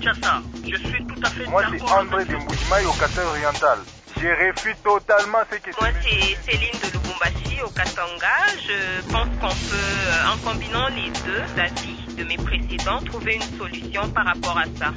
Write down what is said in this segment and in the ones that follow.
Kinshasa. Je suis tout à fait Moi, d'accord. c'est André de Mbujimaï au Katanga oriental. Je refuse totalement ce que Moi, c'est Céline de Lubumbashi au Katanga. Je pense qu'on peut, en combinant les deux avis de mes précédents, trouver une solution par rapport à ça.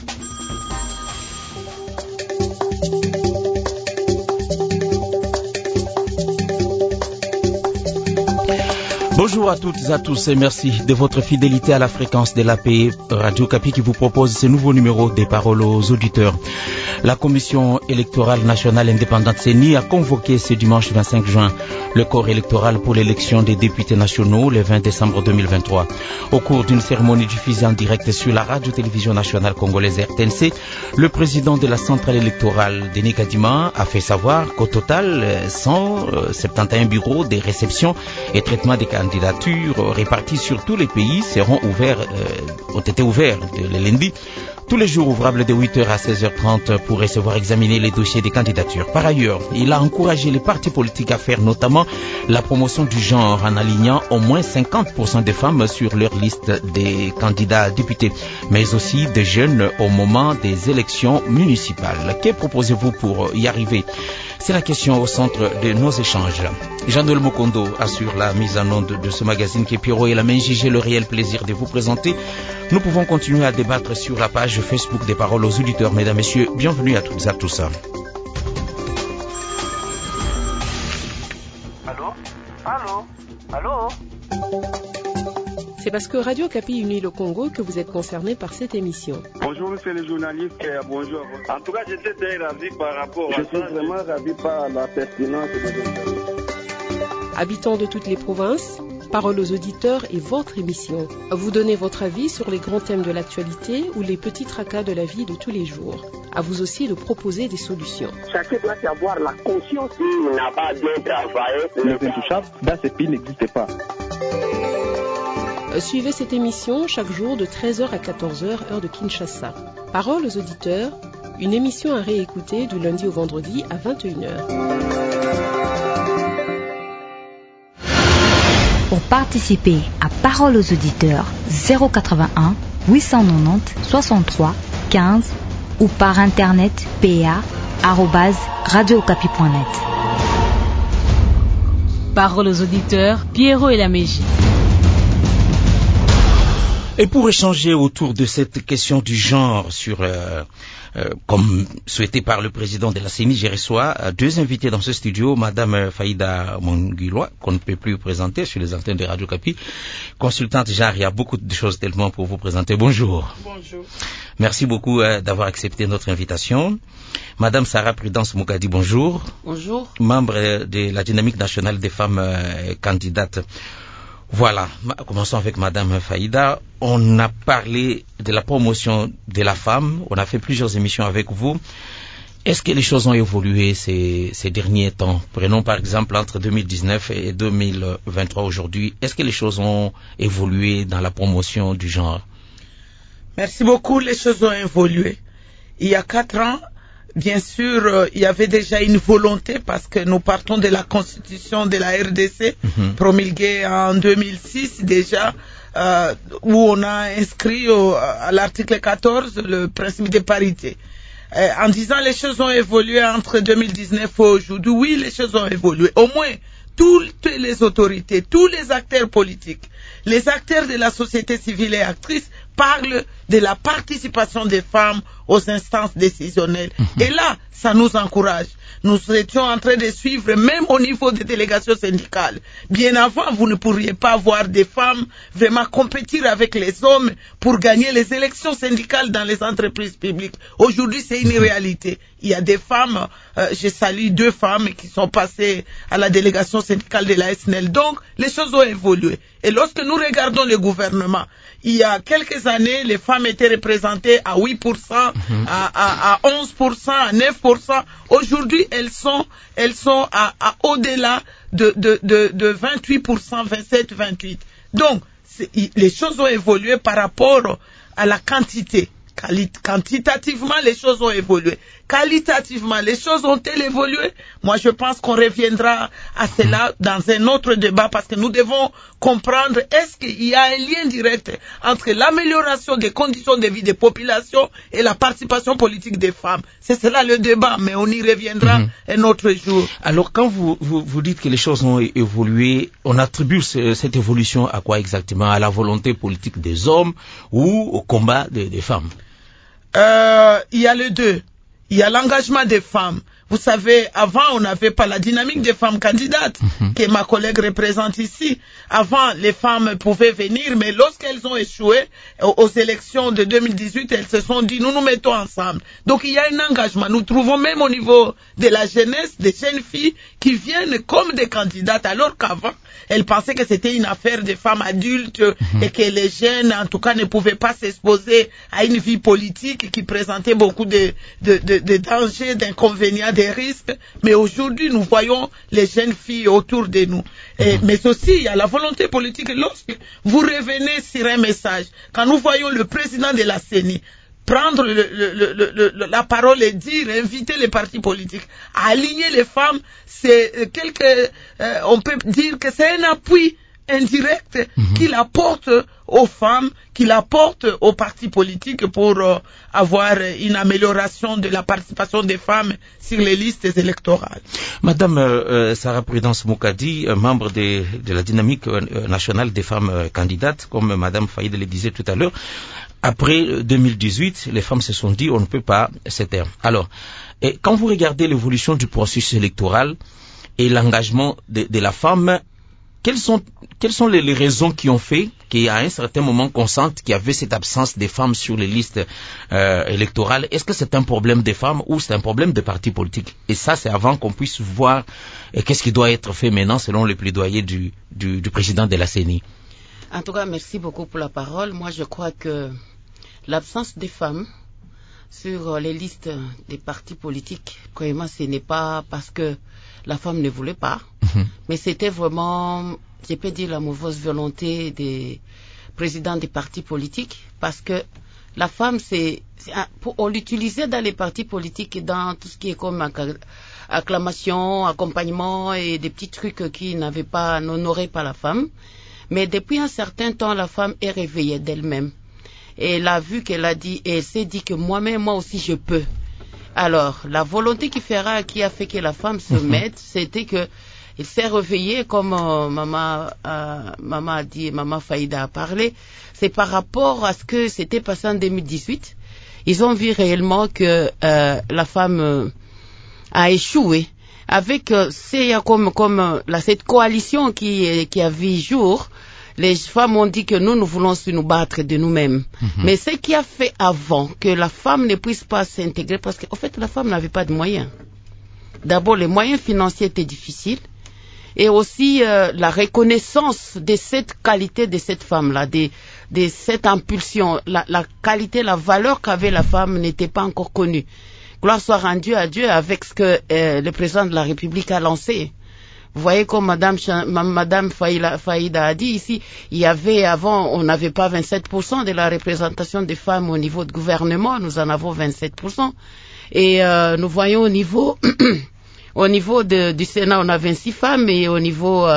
Bonjour à toutes et à tous et merci de votre fidélité à la fréquence de la paix. Radio Kapi qui vous propose ce nouveau numéro des paroles aux auditeurs. La Commission électorale nationale indépendante CENI a convoqué ce dimanche 25 juin le corps électoral pour l'élection des députés nationaux le 20 décembre 2023. Au cours d'une cérémonie diffusée en direct sur la radio-télévision nationale congolaise RTNC, le président de la centrale électorale, Denis Kadima, a fait savoir qu'au total, 171 bureaux de réception et traitement des candidatures répartis sur tous les pays ont été ouverts le lundi. Tous les jours ouvrables de 8h à 16h30 pour recevoir examiner les dossiers des candidatures. Par ailleurs, il a encouragé les partis politiques à faire notamment la promotion du genre en alignant au moins 50% des femmes sur leur liste des candidats députés, mais aussi des jeunes au moment des élections municipales. Que proposez-vous pour y arriver? C'est la question au centre de nos échanges. Jean-Noël Mokondo assure la mise en onde de ce magazine qui est Pierrot et la main J'ai le réel plaisir de vous présenter. Nous pouvons continuer à débattre sur la page Facebook des paroles aux auditeurs. Mesdames, Messieurs, bienvenue à toutes et à tous. Allô? C'est parce que Radio Kapi unit le Congo que vous êtes concerné par cette émission. Bonjour monsieur le journaliste, bonjour. En tout cas, j'étais très ravi par rapport à ça. Je suis vraiment ravi par la pertinence de l'interview. Habitants de toutes les provinces, Parole aux auditeurs est votre émission. Vous donnez votre avis sur les grands thèmes de l'actualité ou les petits tracas de la vie de tous les jours. À vous aussi de proposer des solutions. Chacun doit avoir la conscience qu'il n'a pas bien travaillé. Les intouchables, dans ce pays, n'existent pas. Suivez cette émission chaque jour de 13h à 14h, heure de Kinshasa. Parole aux auditeurs, une émission à réécouter du lundi au vendredi à 21h. Pour participer à Parole aux auditeurs, 081 890 63 15 ou par internet pa@radiocapi.net. Parole aux auditeurs, Pierrot et la Mégie. Et pour échanger autour de cette question du genre comme souhaité par le président de la CENI, je reçois deux invités dans ce studio. Madame Faïda Monguiloa, qu'on ne peut plus présenter sur les antennes de Radio Kapi. Consultante genre, il y a beaucoup de choses tellement pour vous présenter. Bonjour. Bonjour. Merci beaucoup d'avoir accepté notre invitation. Madame Sarah Prudence Moukadi, bonjour. Bonjour. Membre de la dynamique nationale des femmes candidates. Voilà, commençons avec Madame Faïda. On a parlé de la promotion de la femme, on a fait plusieurs émissions avec vous. Est-ce que les choses ont évolué ces derniers temps? Prenons par exemple entre 2019 et 2023 aujourd'hui. Est-ce que les choses ont évolué dans la promotion du genre? Merci beaucoup, les choses ont évolué. Il y a 4 ans, bien sûr, il y avait déjà une volonté parce que nous partons de la constitution de la RDC, promulguée en 2006 déjà, où on a inscrit à l'article 14 le principe de parité. En disant les choses ont évolué entre 2019 et aujourd'hui, oui, les choses ont évolué. Au moins, toutes les autorités, tous les acteurs politiques, les acteurs de la société civile et actrice parlent de la participation des femmes aux instances décisionnelles. Et là, ça nous encourage. Nous étions en train de suivre, même au niveau des délégations syndicales. Bien avant, vous ne pourriez pas voir des femmes vraiment compétir avec les hommes pour gagner les élections syndicales dans les entreprises publiques. Aujourd'hui, c'est une réalité. Il y a des femmes, je salue 2 femmes qui sont passées à la délégation syndicale de la SNL. Donc, les choses ont évolué. Et lorsque nous regardons le gouvernement, il y a quelques années, les femmes étaient représentées à 8%, à 11%, à 9%. Aujourd'hui, elles sont à au-delà de 28%, 27, 28. Donc, les choses ont évolué par rapport à la quantité. Quantitativement, les choses ont évolué. Qualitativement, les choses ont-elles évolué? Moi, je pense qu'on reviendra à cela dans un autre débat parce que nous devons comprendre est-ce qu'il y a un lien direct entre l'amélioration des conditions de vie des populations et la participation politique des femmes. C'est cela le débat, mais on y reviendra un autre jour. Alors, quand vous dites que les choses ont évolué, on attribue cette évolution à quoi exactement? À la volonté politique des hommes ou au combat des femmes? Il y a les deux. Il y a l'engagement des femmes. Vous savez, avant, on n'avait pas la dynamique des femmes candidates que ma collègue représente ici. Avant, les femmes pouvaient venir, mais lorsqu'elles ont échoué aux élections de 2018, elles se sont dit, nous nous mettons ensemble. Donc, il y a un engagement. Nous trouvons même au niveau de la jeunesse des jeunes filles qui viennent comme des candidates, alors qu'avant, elles pensaient que c'était une affaire de femmes adultes et que les jeunes, en tout cas, ne pouvaient pas s'exposer à une vie politique qui présentait beaucoup de dangers, d'inconvénients, des risques, mais aujourd'hui nous voyons les jeunes filles autour de nous. Mais aussi il y a la volonté politique. Lorsque vous revenez sur un message, quand nous voyons le président de la CENI prendre la parole et dire, inviter les partis politiques à aligner les femmes, c'est on peut dire que c'est un appui indirect qu'il apporte aux femmes, qu'il apporte aux partis politiques pour avoir une amélioration de la participation des femmes sur les listes électorales. Madame Sarah Prudence Moukadi, membre de la dynamique nationale des femmes candidates, comme Madame Faïd le disait tout à l'heure, après 2018, les femmes se sont dit on ne peut pas se taire. Alors, quand vous regardez l'évolution du processus électoral et l'engagement de la femme, quelles sont les raisons qui ont fait qu'à un certain moment qu'on sente qu'il y avait cette absence des femmes sur les listes électorales? Est-ce que c'est un problème des femmes ou c'est un problème des partis politiques? Et ça, c'est avant qu'on puisse voir qu'est-ce qui doit être fait maintenant selon le plaidoyer du président de la CENI. En tout cas, merci beaucoup pour la parole. Moi, je crois que l'absence des femmes sur les listes des partis politiques, vraiment, ce n'est pas parce que la femme ne voulait pas, mais c'était vraiment, je peux dire, la mauvaise volonté des présidents des partis politiques, parce que la femme, on l'utilisait dans les partis politiques, dans tout ce qui est comme acclamation, accompagnement et des petits trucs qui n'honoraient pas la femme. Mais depuis un certain temps, la femme est réveillée d'elle-même. Et elle a vu qu'elle a dit, et elle s'est dit que moi aussi je peux. Alors, la volonté qui a fait que la femme se mette, c'était que il s'est réveillé, comme maman a dit, maman Faïda a parlé, c'est par rapport à ce que s'était passé en 2018. Ils ont vu réellement que la femme a échoué. Avec cette coalition qui a vu jour, les femmes ont dit que nous voulons nous battre de nous-mêmes. Mais ce qui a fait avant que la femme ne puisse pas s'intégrer, parce qu'en fait la femme n'avait pas de moyens. D'abord, les moyens financiers étaient difficiles, et aussi la reconnaissance de cette qualité de cette femme-là, de cette impulsion, la qualité, la valeur qu'avait la femme n'était pas encore connue. Gloire soit rendue à Dieu avec ce que le président de la République a lancé. Vous voyez, comme Madame Faïda a dit ici, il y avait avant, on n'avait pas 27% de la représentation des femmes au niveau du gouvernement, nous en avons 27%. Et nous voyons au niveau du Sénat, on a 26 femmes, et au niveau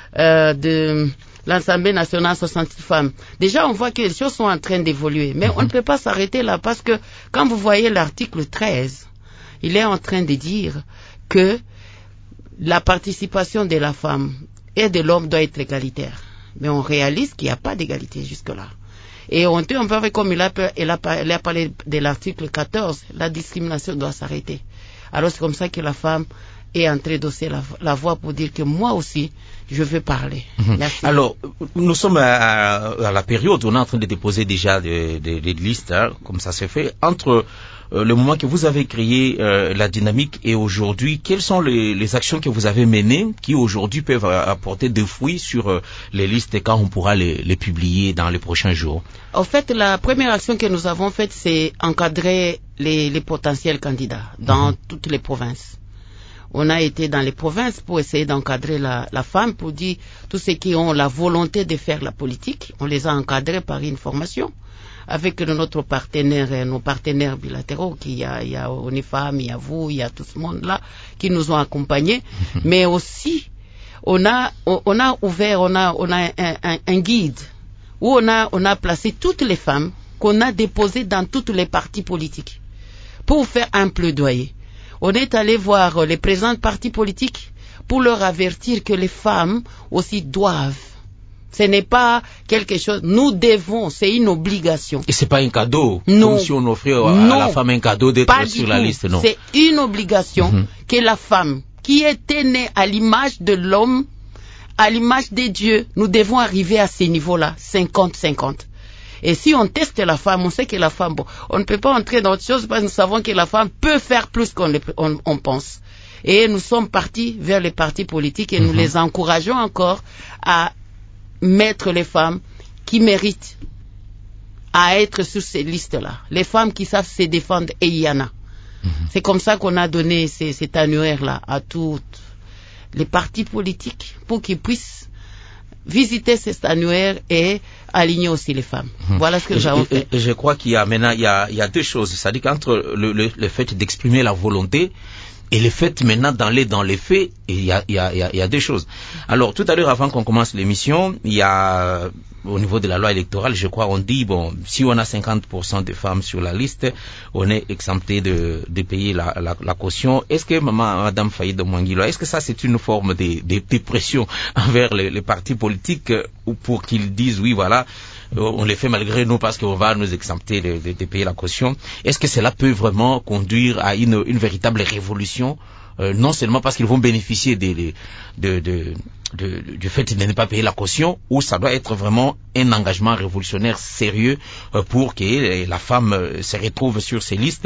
de l'Assemblée nationale, 66 femmes. Déjà, on voit que les choses sont en train d'évoluer. Mais on ne peut pas s'arrêter là, parce que quand vous voyez l'article 13, il est en train de dire que la participation de la femme et de l'homme doit être égalitaire. Mais on réalise qu'il n'y a pas d'égalité jusque-là. Et on peut voir comme il a parlé de l'article 14, la discrimination doit s'arrêter. Alors c'est comme ça que la femme est en train d'hausser la voix pour dire que moi aussi, je veux parler. Merci. Alors, nous sommes à la période où on est en train de déposer déjà des listes, comme ça se fait, entre le moment que vous avez créé la dynamique et aujourd'hui, quelles sont les actions que vous avez menées qui aujourd'hui peuvent apporter des fruits sur les listes et quand on pourra les publier dans les prochains jours? En fait, la première action que nous avons faite, c'est encadrer les potentiels candidats dans toutes les provinces. On a été dans les provinces pour essayer d'encadrer la femme, pour dire tous ceux qui ont la volonté de faire la politique, on les a encadrés par une formation. avec notre partenaire, nos partenaires bilatéraux, il y a ONIFAM, il y a vous, il y a tout ce monde-là qui nous ont accompagnés, mais aussi on a un guide où on a placé toutes les femmes qu'on a déposées dans toutes les partis politiques pour faire un plaidoyer. On est allé voir les présidents de partis politiques pour leur avertir que les femmes aussi doivent. Ce n'est pas quelque chose, nous devons, c'est une obligation. Et c'est pas un cadeau, non. Comme si on offrait à la femme un cadeau d'être sur la liste, non. C'est une obligation que la femme, qui était née à l'image de l'homme, à l'image des dieux, nous devons arriver à ces niveaux-là, 50-50. Et si on teste la femme, on sait que la femme, bon, on ne peut pas entrer dans autre chose parce que nous savons que la femme peut faire plus qu'on pense. Et nous sommes partis vers les partis politiques et nous les encourageons encore à mettre les femmes qui méritent à être sur ces listes-là. Les femmes qui savent se défendre, et il y en a. C'est comme ça qu'on a donné cet annuaire-là à toutes les partis politiques pour qu'ils puissent visiter cet annuaire et aligner aussi les femmes. Voilà ce que nous avons fait. Je crois qu'il y a maintenant, il y a deux choses. C'est-à-dire qu'entre le fait d'exprimer la volonté et le fait maintenant d'aller dans les faits, il y a deux choses. Alors, tout à l'heure, avant qu'on commence l'émission, il y a, au niveau de la loi électorale, je crois, on dit, bon, si on a 50% de femmes sur la liste, on est exempté de payer la caution. Est-ce que, Madame Faïd Mouangilo, est-ce que ça, c'est une forme de pression envers les partis politiques pour qu'ils disent, oui, voilà, on les fait malgré nous parce qu'on va nous exempter de payer la caution. Est-ce que cela peut vraiment conduire à une véritable révolution, non seulement parce qu'ils vont bénéficier du fait de ne pas payer la caution, ou ça doit être vraiment un engagement révolutionnaire sérieux pour que la femme se retrouve sur ces listes?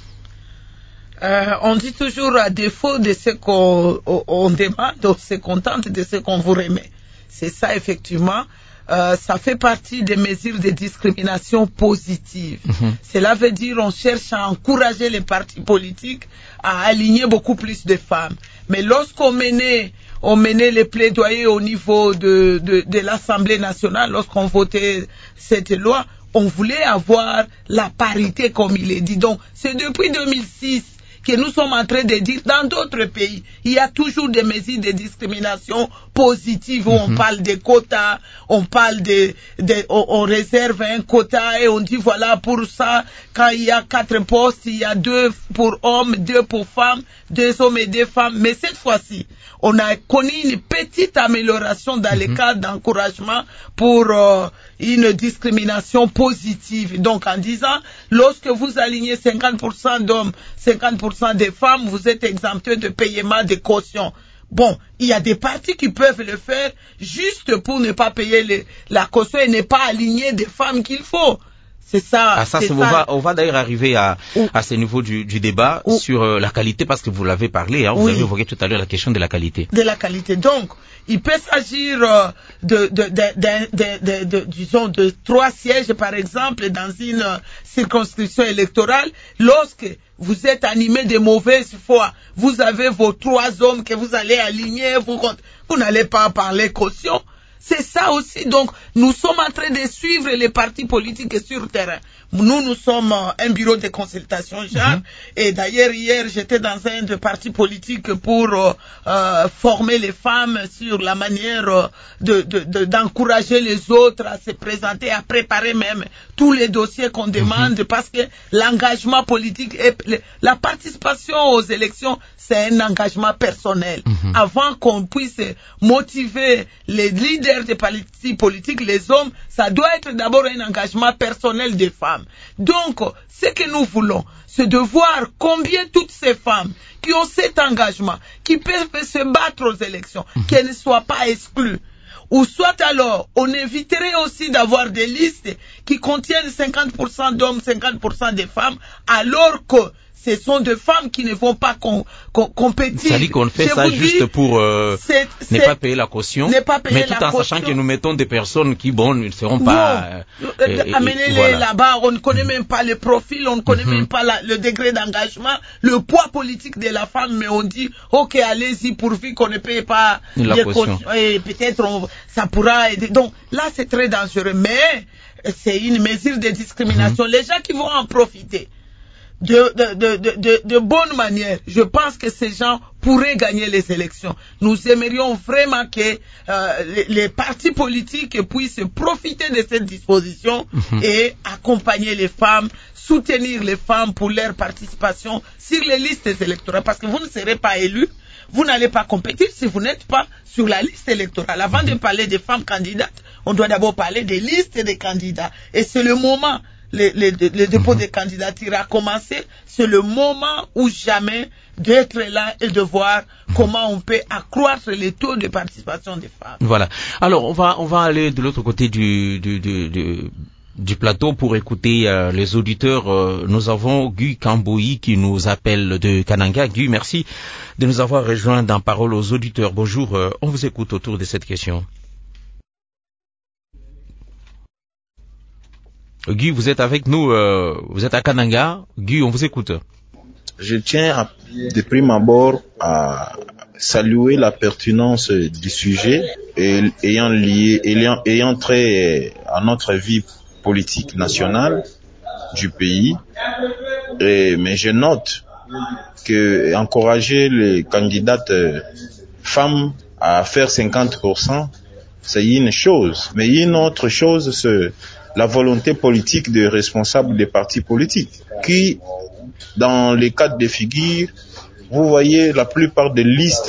On dit toujours, à défaut de ce qu'on demande, on se contente de ce qu'on vous remet. C'est ça, effectivement. Ça fait partie des mesures de discrimination positive. Cela veut dire on cherche à encourager les partis politiques à aligner beaucoup plus de femmes. Mais lorsqu'on menait les plaidoyers au niveau de l'Assemblée nationale, lorsqu'on votait cette loi, on voulait avoir la parité comme il est dit. Donc c'est depuis 2006 que nous sommes en train de dire, dans d'autres pays, il y a toujours des mesures de discrimination positive où on parle des quotas, on parle on réserve un quota et on dit voilà pour ça, quand il y a 4 postes, il y a 2 pour hommes, 2 pour femmes, 2 hommes et 2 femmes. Mais cette fois-ci, on a connu une petite amélioration dans les cas d'encouragement pour une discrimination positive. Donc en disant, lorsque vous alignez 50% d'hommes, 50% des femmes, vous êtes exemptés de paiement de caution. Bon, il y a des partis qui peuvent le faire juste pour ne pas payer la caution et ne pas aligner des femmes qu'il faut. C'est ça. On va d'ailleurs arriver à ce niveau du débat sur la qualité, parce que vous l'avez parlé, vous avez évoqué tout à l'heure la question de la qualité. De la qualité. Donc, il peut s'agir disons, de 3 sièges, par exemple, dans une circonscription électorale. Lorsque vous êtes animé de mauvaise foi, vous avez vos 3 hommes que vous allez aligner, vous n'allez pas parler caution. C'est ça aussi. Donc, nous sommes en train de suivre les partis politiques sur le terrain. Nous sommes un bureau de consultation genre. Et d'ailleurs, hier, j'étais dans un de partis politiques pour former les femmes sur la manière d'encourager les autres à se présenter, à préparer même tous les dossiers qu'on demande, parce que l'engagement politique et la participation aux élections, c'est un engagement personnel. Avant qu'on puisse motiver les leaders des partis politiques, les hommes, ça doit être d'abord un engagement personnel des femmes. Donc, ce que nous voulons, c'est de voir combien toutes ces femmes qui ont cet engagement, qui peuvent se battre aux élections, qu'elles ne soient pas exclues. Ou soit alors, on éviterait aussi d'avoir des listes qui contiennent 50% d'hommes, 50% de femmes, alors que ce sont des femmes qui ne vont pas compétir. C'est-à-dire qu'on fait ça juste pour ne pas payer la caution, mais tout en sachant que nous mettons des personnes qui, ne seront pas... Amenez-les là-bas, on ne connaît même pas le profil, on ne connaît même pas le degré d'engagement, le poids politique de la femme, mais on dit, ok, allez-y, pourvu qu'on ne paye pas la caution. Et peut-être ça pourra aider. Donc là, c'est très dangereux. Mais c'est une mesure de discrimination. Les gens qui vont en profiter de bonne manière, je pense que ces gens pourraient gagner les élections. Nous aimerions vraiment que les partis politiques puissent profiter de cette disposition et accompagner les femmes, soutenir les femmes pour leur participation sur les listes électorales, parce que vous ne serez pas élus, vous n'allez pas compétir si vous n'êtes pas sur la liste électorale. Avant de parler des femmes candidates, on doit d'abord parler des listes des candidats. Et c'est le moment, le dépôt des candidatures a commencé, c'est le moment ou jamais d'être là et de voir comment on peut accroître les taux de participation des femmes. Voilà. Alors, on va aller de l'autre côté du plateau pour écouter les auditeurs. Nous avons Guy Kamboui qui nous appelle de Kananga. Guy, merci de nous avoir rejoints dans Parole aux auditeurs. Bonjour, on vous écoute autour de cette question. Guy, vous êtes avec nous, vous êtes à Kananga. Guy, on vous écoute. Je tiens de prime abord à saluer la pertinence du sujet ayant trait à notre vie politique nationale du pays. Mais je note que encourager les candidates femmes à faire 50%, c'est une chose. Mais une autre chose, c'est la volonté politique des responsables des partis politiques qui, dans les cas de figure, vous voyez la plupart des listes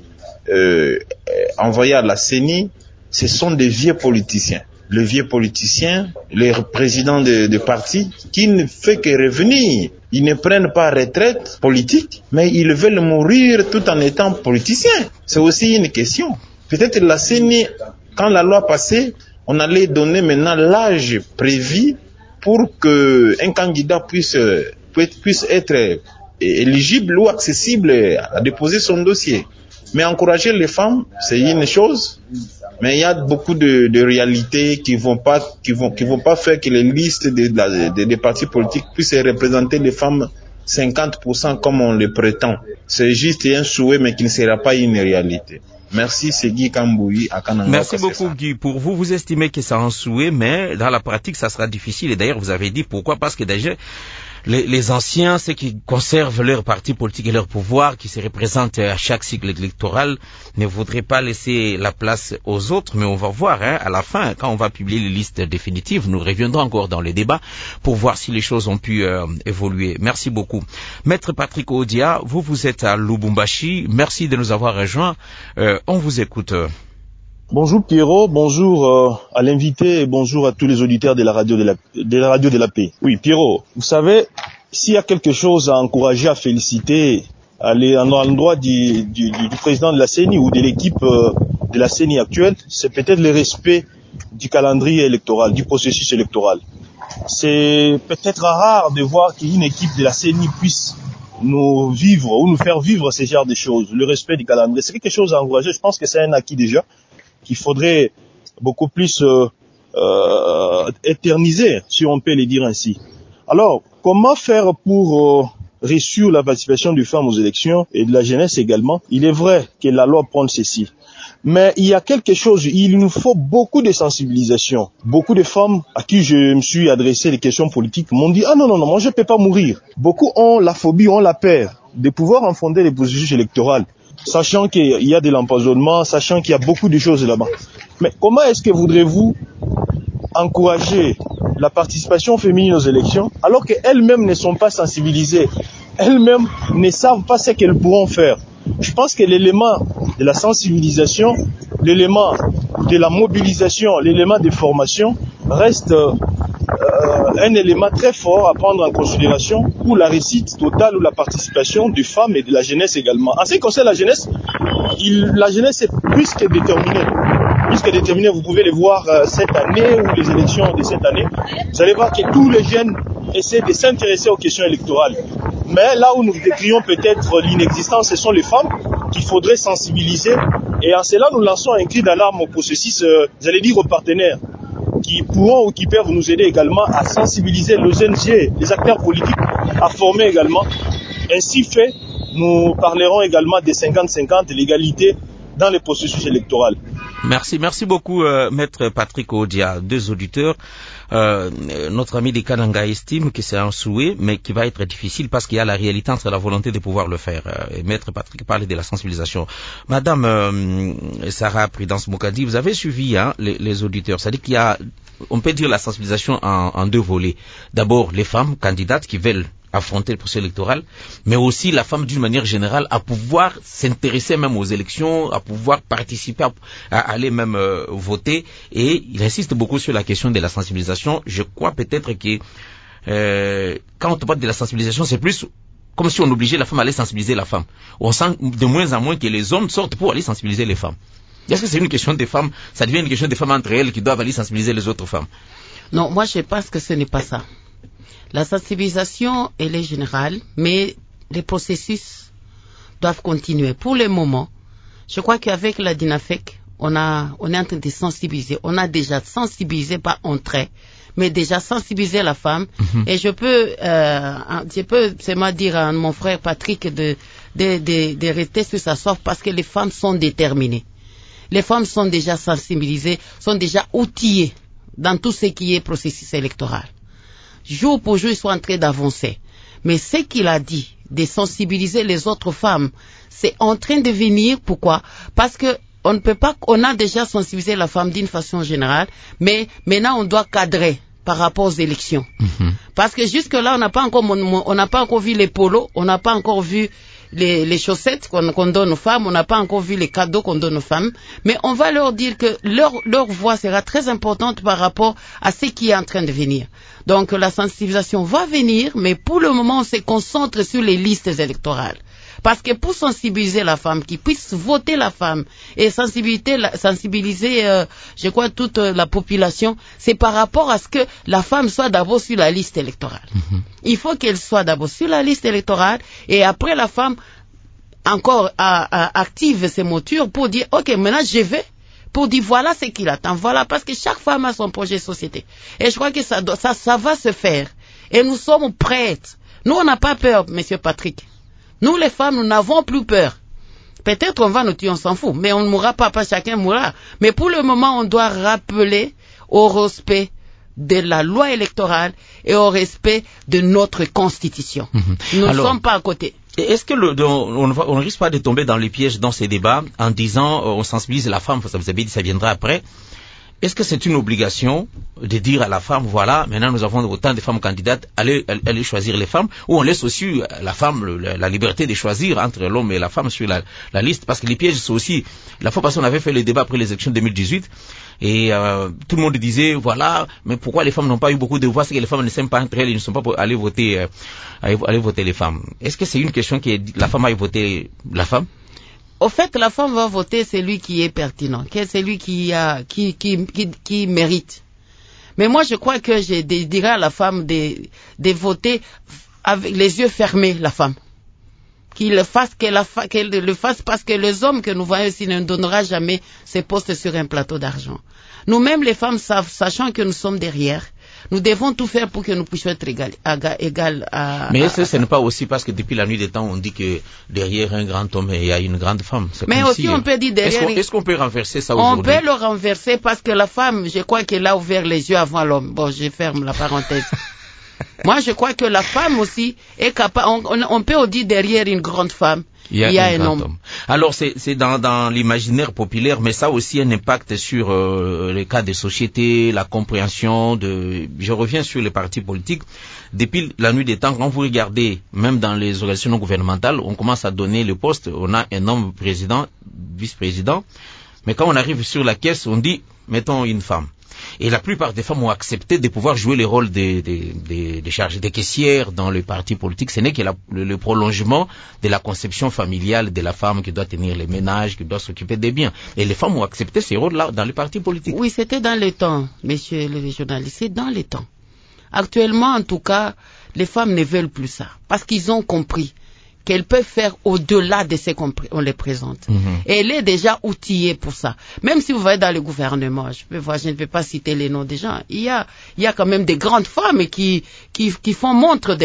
envoyées à la CENI, ce sont des vieux politiciens. Les vieux politiciens, les présidents de partis, qui ne fait que revenir. Ils ne prennent pas retraite politique, mais ils veulent mourir tout en étant politiciens. C'est aussi une question. Peut-être la CENI, quand la loi passait, on allait donner maintenant l'âge prévu pour que un candidat puisse être éligible ou accessible à déposer son dossier. Mais encourager les femmes, c'est une chose, mais il y a beaucoup de réalités qui vont pas faire que les listes des partis politiques puissent représenter les femmes 50% comme on le prétend. C'est juste un souhait, mais qui ne sera pas une réalité. Merci, c'est Guy Kamboui à Kananga. Merci beaucoup, Guy. Pour vous, vous estimez que c'est un souhait, mais dans la pratique, ça sera difficile. Et d'ailleurs, vous avez dit pourquoi? Parce que déjà, les anciens, ceux qui conservent leur parti politique et leur pouvoir, qui se représentent à chaque cycle électoral, ne voudraient pas laisser la place aux autres, mais on va voir, à la fin, quand on va publier les listes définitives, nous reviendrons encore dans les débats pour voir si les choses ont pu évoluer. Merci beaucoup. Maître Patrick Odia, vous êtes à Lubumbashi. Merci de nous avoir rejoints. On vous écoute. Bonjour Pierrot, bonjour à l'invité et bonjour à tous les auditeurs de la radio de la paix. Oui Pierrot, vous savez, s'il y a quelque chose à encourager, à féliciter à l'endroit du président de la CENI ou de l'équipe de la CENI actuelle, c'est peut-être le respect du calendrier électoral, du processus électoral. C'est peut-être rare de voir qu'une équipe de la CENI puisse nous faire vivre ce genre de choses, le respect du calendrier. C'est quelque chose à encourager, je pense que c'est un acquis déjà, qu'il faudrait beaucoup plus éterniser, si on peut le dire ainsi. Alors, comment faire pour réussir la participation des femmes aux élections et de la jeunesse également? Il est vrai que la loi prend ceci. Mais il y a quelque chose, il nous faut beaucoup de sensibilisation. Beaucoup de femmes à qui je me suis adressé des questions politiques m'ont dit « Ah non, moi je ne peux pas mourir ». Beaucoup ont la phobie, ont la peur de pouvoir enfonder les processus électoraux, sachant qu'il y a de l'empoisonnement, sachant qu'il y a beaucoup de choses là-bas. Mais comment est-ce que voudrez-vous encourager la participation féminine aux élections alors qu'elles-mêmes ne sont pas sensibilisées, elles-mêmes ne savent pas ce qu'elles pourront faire? Je pense que l'élément de la sensibilisation, l'élément de la mobilisation, l'élément de formation reste un élément très fort à prendre en considération pour la réussite totale ou la participation des femmes et de la jeunesse également. En ce qui concerne la jeunesse est plus que déterminée. Plus que déterminée, vous pouvez le voir cette année ou les élections de cette année. Vous allez voir que tous les jeunes essaient de s'intéresser aux questions électorales. Mais là où nous décrions peut-être l'inexistence, ce sont les femmes qu'il faudrait sensibiliser. Et en cela, nous lançons un cri d'alarme au processus, aux partenaires, qui pourront ou qui peuvent nous aider également à sensibiliser les ONG, les acteurs politiques, à former également. Ainsi fait, nous parlerons également des 50-50, l'égalité dans les processus électoraux. Merci beaucoup, Maître Patrick Odia. 2 auditeurs. Notre ami de Kananga estime que c'est un souhait, mais qui va être difficile parce qu'il y a la réalité entre la volonté de pouvoir le faire. Maître Patrick parlait de la sensibilisation. Madame Sarah Prudence Moukadi, vous avez suivi les auditeurs. C'est-à-dire qu'il y a, on peut dire la sensibilisation en 2 volets. D'abord, les femmes candidates qui veulent affronter le processus électoral, mais aussi la femme d'une manière générale à pouvoir s'intéresser même aux élections, à pouvoir participer, à aller même voter. Et il insiste beaucoup sur la question de la sensibilisation. Je crois peut-être que quand on parle de la sensibilisation, c'est plus comme si on obligeait la femme à aller sensibiliser la femme. On sent de moins en moins que les hommes sortent pour aller sensibiliser les femmes. Est-ce que c'est une question des femmes, ça devient une question des femmes entre elles qui doivent aller sensibiliser les autres femmes? Non, moi je pense que ce n'est pas ça. La sensibilisation, elle est générale, mais les processus doivent continuer. Pour le moment, je crois qu'avec la DINAFEC, on est en train de sensibiliser. On a déjà sensibilisé, pas en trait, mais déjà sensibilisé la femme. Et je peux seulement dire à mon frère Patrick de rester sur sa soif parce que les femmes sont déterminées. Les femmes sont déjà sensibilisées, sont déjà outillées dans tout ce qui est processus électoral. Jour pour jour, ils sont en train d'avancer. Mais ce qu'il a dit, de sensibiliser les autres femmes, c'est en train de venir. Pourquoi? Parce que on ne peut pas, on a déjà sensibilisé la femme d'une façon générale, mais maintenant on doit cadrer par rapport aux élections. Parce que jusque-là, on n'a pas encore vu les polos, on n'a pas encore vu les chaussettes qu'on donne aux femmes, on n'a pas encore vu les cadeaux qu'on donne aux femmes, mais on va leur dire que leur voix sera très importante par rapport à ce qui est en train de venir. Donc la sensibilisation va venir, mais pour le moment on se concentre sur les listes électorales. Parce que pour sensibiliser la femme, qui puisse voter la femme et sensibiliser je crois toute la population, c'est par rapport à ce que la femme soit d'abord sur la liste électorale. Il faut qu'elle soit d'abord sur la liste électorale et après la femme encore active ses motures pour dire ok, maintenant je vais, pour dire voilà ce qu'il attend, voilà, parce que chaque femme a son projet de société. Et je crois que ça va se faire. Et nous sommes prêtes. Nous on n'a pas peur, monsieur Patrick. Nous, les femmes, nous n'avons plus peur. Peut-être on va nous tuer, on s'en fout, mais on ne mourra pas, chacun mourra. Mais pour le moment, on doit rappeler au respect de la loi électorale et au respect de notre constitution. Nous ne sommes pas à côté. Est-ce que on ne risque pas de tomber dans les pièges dans ces débats en disant on sensibilise la femme, vous avez dit ça viendra après? Est-ce que c'est une obligation de dire à la femme, voilà, maintenant nous avons autant de femmes candidates, allez choisir les femmes, ou on laisse aussi la femme la liberté de choisir entre l'homme et la femme sur la liste? Parce que les pièges sont aussi, la fois passée on avait fait le débat après les élections 2018, et tout le monde disait, voilà, mais pourquoi les femmes n'ont pas eu beaucoup de voix? C'est que les femmes ne s'aiment pas entre elles, ils ne sont pas pour aller voter les femmes. Est-ce que c'est une question que la femme aille voter la femme? Au fait, la femme va voter celui qui est pertinent, celui qui mérite. Mais moi, je crois que je dirais à la femme de voter avec les yeux fermés, la femme. Qu'elle le fasse parce que les hommes que nous voyons ici ne nous donnera jamais ces postes sur un plateau d'argent. Nous-mêmes, les femmes, sachant que nous sommes derrière, nous devons tout faire pour que nous puissions être égal à... Mais ce n'est pas aussi parce que depuis la nuit des temps, on dit que derrière un grand homme, il y a une grande femme. Mais aussi, on peut dire derrière... Est-ce qu'on peut renverser ça aujourd'hui? On peut le renverser parce que la femme, je crois qu'elle a ouvert les yeux avant l'homme. Bon, je ferme la parenthèse. Moi, je crois que la femme aussi est capable... On peut dire derrière une grande femme, il y a un homme. Alors, c'est dans l'imaginaire populaire, mais ça a aussi un impact sur les cas de société, la compréhension de... Je reviens sur les partis politiques. Depuis la nuit des temps, quand vous regardez, même dans les organisations non gouvernementales, on commence à donner le poste. On a un homme président, vice-président. Mais quand on arrive sur la caisse, on dit, mettons une femme. Et la plupart des femmes ont accepté de pouvoir jouer le rôle des chargées, des caissières dans le parti politique. Ce n'est que le prolongement de la conception familiale de la femme qui doit tenir les ménages, qui doit s'occuper des biens. Et les femmes ont accepté ces rôles-là dans le parti politique. Oui, c'était dans le temps, messieurs les journalistes, c'est dans le temps. Actuellement, en tout cas, les femmes ne veulent plus ça. Parce qu'ils ont compris qu'elle peut faire au-delà de ce qu'on les présente. Et elle est déjà outillée pour ça. Même si vous voyez dans le gouvernement, je ne vais pas citer les noms des gens, il y a quand même des grandes femmes qui font montre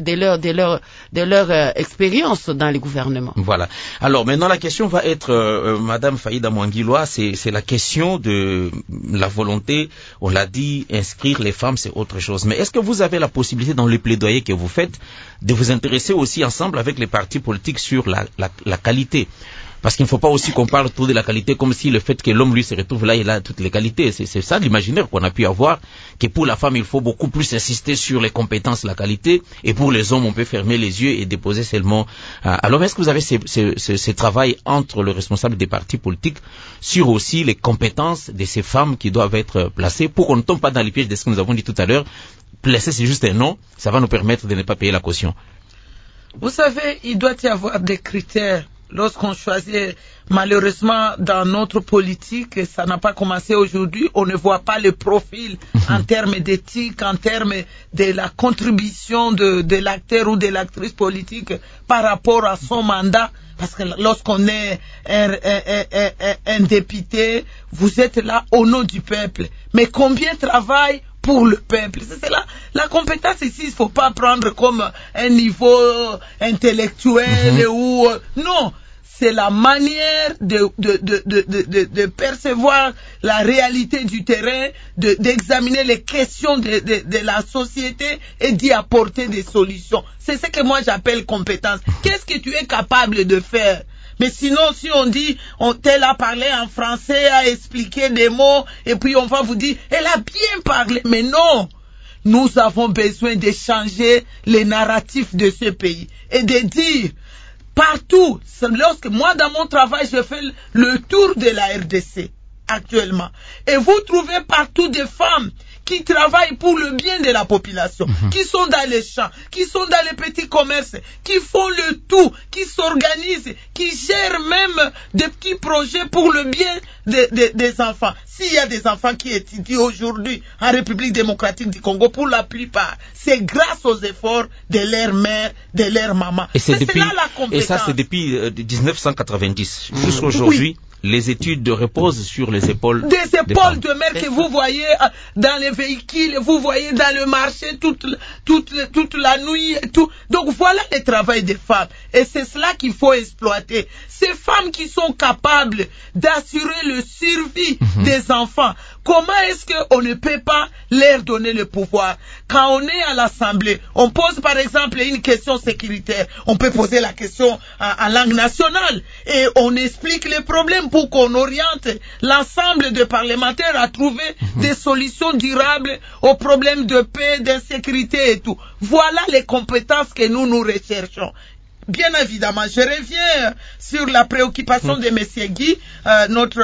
de leur expérience dans le gouvernement. Voilà. Alors maintenant la question va être, Madame Faïda Mwangiloa, c'est la question de la volonté, on l'a dit, inscrire les femmes c'est autre chose. Mais est-ce que vous avez la possibilité dans le plaidoyer que vous faites de vous intéresser aussi ensemble avec les partis politiques sur la qualité? Parce qu'il ne faut pas aussi qu'on parle trop de la qualité comme si le fait que l'homme lui se retrouve là, il a toutes les qualités. C'est ça l'imaginaire qu'on a pu avoir, que pour la femme il faut beaucoup plus insister sur les compétences, la qualité, et pour les hommes on peut fermer les yeux et déposer seulement. Alors est-ce que vous avez ce travail entre le responsable des partis politiques sur aussi les compétences de ces femmes qui doivent être placées pour qu'on ne tombe pas dans les pièges de ce que nous avons dit tout à l'heure? Placer c'est juste un nom, ça va nous permettre de ne pas payer la caution. Vous savez, il doit y avoir des critères. Lorsqu'on choisit, malheureusement, dans notre politique, ça n'a pas commencé aujourd'hui, on ne voit pas le profil en termes d'éthique, en termes de la contribution de l'acteur ou de l'actrice politique par rapport à son mandat. Parce que lorsqu'on est un député, vous êtes là au nom du peuple. Mais combien travaille pour le peuple? C'est là. La compétence ici, il ne faut pas prendre comme un niveau intellectuel ou non. C'est la manière de percevoir la réalité du terrain, d'examiner les questions de la société et d'y apporter des solutions. C'est ce que moi j'appelle compétence. Qu'est-ce que tu es capable de faire? Mais sinon, si on dit, tel a parlé en français, a expliqué des mots, et puis on va vous dire, elle a bien parlé. Mais non! Nous avons besoin de changer les narratifs de ce pays et de dire, partout, lorsque moi dans mon travail, je fais le tour de la RDC actuellement, et vous trouvez partout des femmes qui travaillent pour le bien de la population, qui sont dans les champs, qui sont dans les petits commerces, qui font le tout, qui s'organisent, qui gèrent même des petits projets pour le bien des enfants. S'il y a des enfants qui étudient aujourd'hui en République démocratique du Congo, pour la plupart, c'est grâce aux efforts de leur mère, de leur maman. Et c'est depuis, là la compétence. Et ça, c'est depuis 1990 jusqu'à aujourd'hui. Oui. Les études reposent sur les épaules des épaules de mère que vous voyez dans les véhicules, vous voyez dans le marché toute la nuit et tout. Donc voilà le travail des femmes. Et c'est cela qu'il faut exploiter. Ces femmes qui sont capables d'assurer le survie des enfants. Comment est-ce qu'on ne peut pas leur donner le pouvoir? Quand on est à l'Assemblée, on pose par exemple une question sécuritaire. On peut poser la question en langue nationale et on explique les problèmes pour qu'on oriente l'ensemble des parlementaires à trouver des solutions durables aux problèmes de paix, d'insécurité et tout. Voilà les compétences que nous recherchons. Bien évidemment, je reviens sur la préoccupation de M. Guy, notre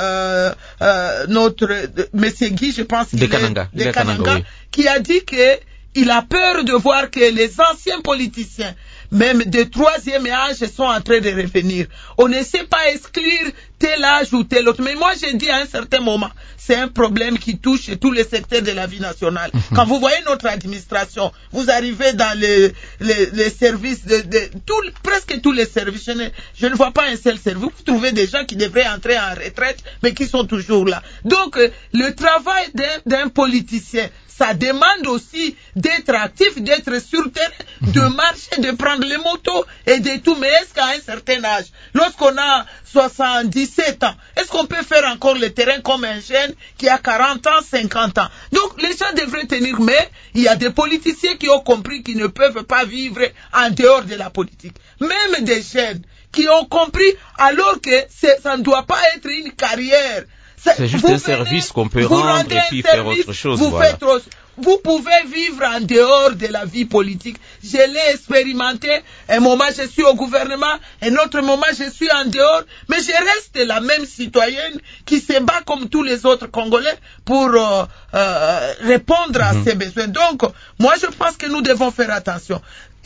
M. Guy, je pense qu'il est de Kananga, oui, qui a dit qu'il a peur de voir que les anciens politiciens, même de troisième âge, sont en train de revenir. On ne sait pas exclure tel âge ou tel autre. Mais moi, j'ai dit à un certain moment, c'est un problème qui touche tous les secteurs de la vie nationale. Quand vous voyez notre administration, vous arrivez dans les services presque tous les services. Je ne vois pas un seul service. Vous trouvez des gens qui devraient entrer en retraite, mais qui sont toujours là. Donc, le travail d'un politicien, ça demande aussi d'être actif, d'être sur terre, de marcher, de prendre les motos et de tout. Mais est-ce qu'à un certain âge, lorsqu'on a 77 ans, est-ce qu'on peut faire encore le terrain comme un jeune qui a 40 ans, 50 ans? Donc les gens devraient tenir, mais il y a des politiciens qui ont compris qu'ils ne peuvent pas vivre en dehors de la politique. Même des jeunes qui ont compris alors que ça ne doit pas être une carrière. C'est juste un service qu'on peut rendre et puis faire autre chose. Vous pouvez vivre en dehors de la vie politique. Je l'ai expérimenté. Un moment, je suis au gouvernement. Un autre moment, je suis en dehors. Mais je reste la même citoyenne qui se bat comme tous les autres Congolais pour répondre à ses besoins. Donc, moi, je pense que nous devons faire attention.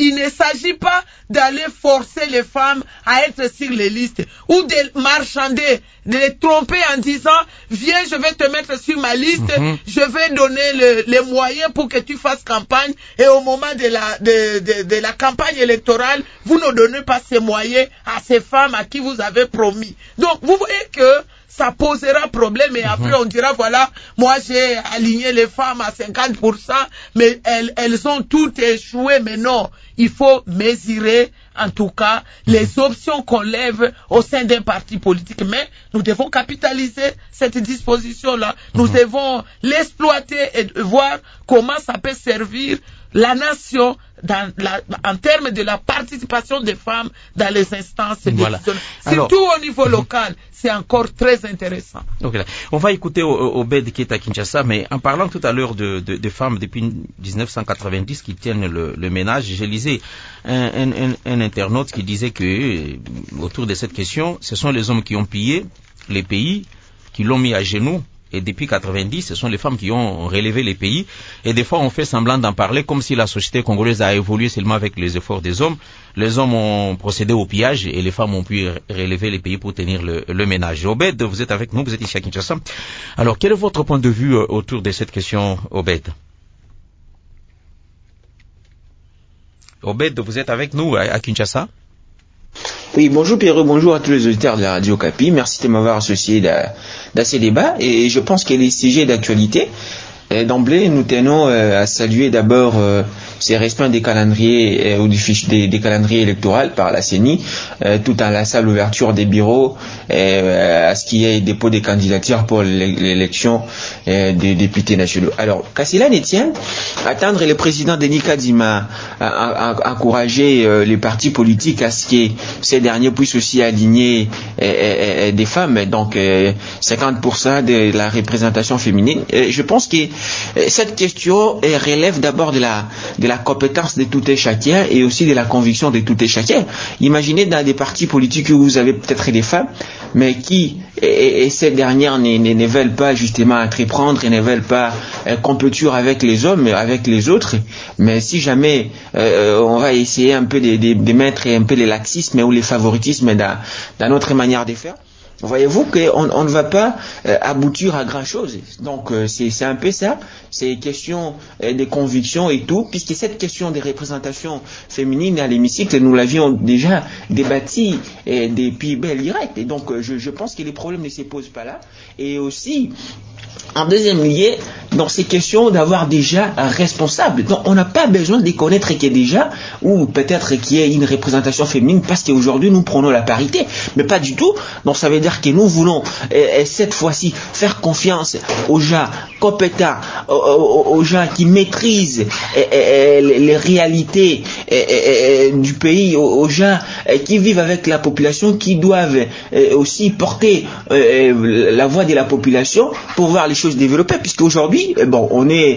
il ne s'agit pas d'aller forcer les femmes à être sur les listes ou de marchander, de les tromper en disant viens, je vais te mettre sur ma liste, je vais donner les moyens pour que tu fasses campagne, et au moment de la campagne électorale, vous ne donnez pas ces moyens à ces femmes à qui vous avez promis. Donc vous voyez que ça posera problème, et après on dira voilà, moi j'ai aligné les femmes à 50%, mais elles ont toutes échoué. Mais non, il faut mesurer en tout cas les options qu'on lève au sein d'un parti politique. Mais nous devons capitaliser cette disposition-là, nous devons l'exploiter et voir comment ça peut servir la nation en termes de la participation des femmes dans les instances décisionnelles. Surtout au niveau local, c'est encore très intéressant. Okay. On va écouter Obed qui est à Kinshasa, mais en parlant tout à l'heure de femmes depuis 1990 qui tiennent le ménage, je lisais un internaute qui disait que autour de cette question, ce sont les hommes qui ont pillé les pays, qui l'ont mis à genoux. Et depuis 90, ce sont les femmes qui ont relevé les pays. Et des fois, on fait semblant d'en parler comme si la société congolaise a évolué seulement avec les efforts des hommes. Les hommes ont procédé au pillage et les femmes ont pu relever les pays pour tenir le ménage. Obed, vous êtes avec nous, vous êtes ici à Kinshasa. Alors, quel est votre point de vue autour de cette question, Obed? Obed, vous êtes avec nous à Kinshasa? Oui, bonjour Pierrot, bonjour à tous les auditeurs de la Radio Capi. Merci de m'avoir associé dans ces débats. Et je pense que les sujets d'actualité, d'emblée, nous tenons à saluer d'abord ces respects des calendriers ou des calendriers électoraux par la CENI, tout en laissant l'ouverture des bureaux à ce qui est dépôt des candidatures pour l'élection des députés nationaux. Alors, qu'à cela ne tienne, attendre le président Denis Kadima a encouragé les partis politiques à ce que ces derniers puissent aussi aligner des femmes, donc 50% de la représentation féminine. Je pense que cette question relève d'abord de la compétence de tout et chacun et aussi de la conviction de tout et chacun. Imaginez dans des partis politiques où vous avez peut-être des femmes, mais qui, et ces dernières ne veulent pas justement entreprendre et ne veulent pas compétir avec les hommes, avec les autres. Mais si jamais on va essayer un peu de mettre un peu les laxismes ou les favoritismes dans notre manière de faire, voyez-vous qu'on ne va pas aboutir à grand chose. Donc c'est un peu ça, c'est question de conviction et tout, puisque cette question des représentations féminines à l'hémicycle, nous l'avions déjà débattu depuis belle lurette. Et donc je pense que les problèmes ne se posent pas là. Et aussi, en deuxième lieu, dans ces questions d'avoir déjà un responsable. Donc, on n'a pas besoin de connaître qu'il y a déjà, ou peut-être qu'il y ait une représentation féminine, parce qu'aujourd'hui, nous prenons la parité. Mais pas du tout. Donc, ça veut dire que nous voulons, cette fois-ci, faire confiance aux gens compétents, aux gens qui maîtrisent les réalités du pays, aux gens qui vivent avec la population, qui doivent aussi porter la voix de la population pour voir les choses développées, puisque aujourd'hui, bon, on est,